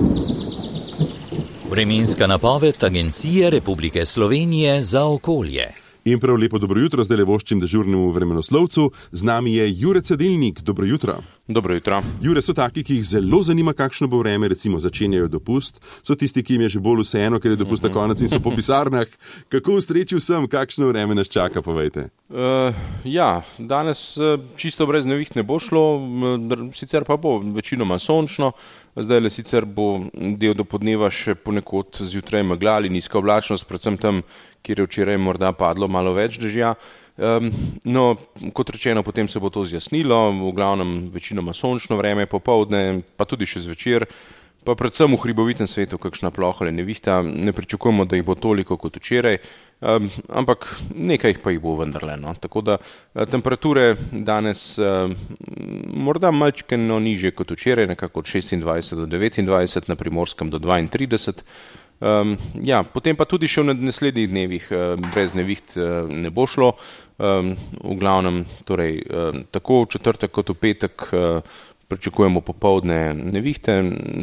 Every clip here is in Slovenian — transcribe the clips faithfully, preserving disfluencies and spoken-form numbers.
Vremenska napoved Agencije Republike Slovenije za okolje. In prav lepo dobro jutro, zdaj le voščim dežurnemu vremenoslovcu. Z nami je Jure Cedilnik. Dobro jutro. Dobro jutro. Jure, so taki, ki jih zelo zanima, kakšno bo vreme, recimo začenjajo dopust. So tisti, ki jim je že bolj vseeno, ker je dopust na konec in so po pisarnah. Kako ustreči vsem, kakšno vreme nas čaka, povejte? Uh, ja, danes uh, čisto brez neviht ne bo šlo, sicer pa bo večinoma sončno. Zdaj le sicer bo del dopodneva še ponekod zjutraj megla ali nizka oblačnost, predvsem tam, kjer je včeraj morda padlo malo več dežja. Um, no, kot rečeno, potem se bo to zjasnilo, v glavnem večinoma sončno vreme, popoldne, pa tudi še zvečer, pa predvsem v hribovitem svetu kakšna ploha ali nevihta. Ne pričakujemo, da jih bo toliko kot včeraj, um, ampak nekaj jih pa jih bo vendarle. No. Tako da temperature danes um, morda malčkeno nižje kot včeraj, nekako od šestindvajset do devetindvajset, na Primorskem do dvaintrideset. Um, ja, potem pa tudi še v naslednjih dnevih um, brez neviht um, ne bo šlo. Um, v glavnem, torej, um, tako v četrtek kot v petek uh, pričakujemo popoldne nevihte.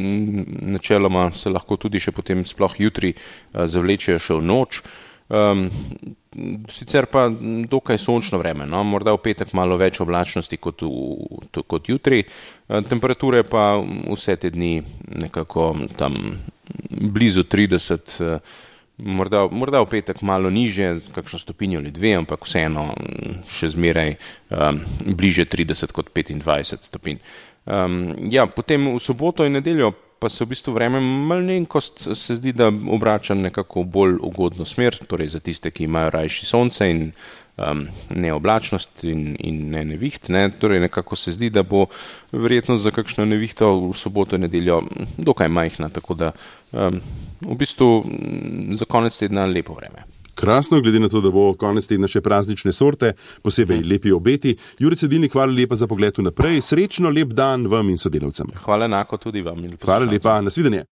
Načeloma se lahko tudi še potem sploh jutri uh, zavlečejo še v noč. Um, sicer pa dokaj sončno vreme, no? Morda v petek malo več oblačnosti kot, v, kot jutri. Uh, temperature pa vse te dni nekako tam blizu trideset, morda, morda v petek malo nižje, kakšno stopinjo ali dve, ampak vseeno še zmeraj um, bliže trideset kot petindvajset stopinj. Um, ja, potem v soboto in nedeljo pa se v bistvu vreme malenkost se zdi, da obrača nekako bolj ugodno smer, torej za tiste, ki imajo rajši sonce in um, neoblačnost in, in ne neviht. Ne? Torej nekako se zdi, da bo verjetnost za kakšno nevihto v soboto in nedeljo dokaj majhna, tako da um, v bistvu za konec tedna lepo vreme. Krasno, glede na to, da bo konec tedna še praznične sorte, posebej lepi obeti. Jure Cedilnik, hvala lepa za pogled naprej. Srečno, lep dan vam in sodelavcem. Hvala enako tudi vam. Hvala lepa, nasvidenje.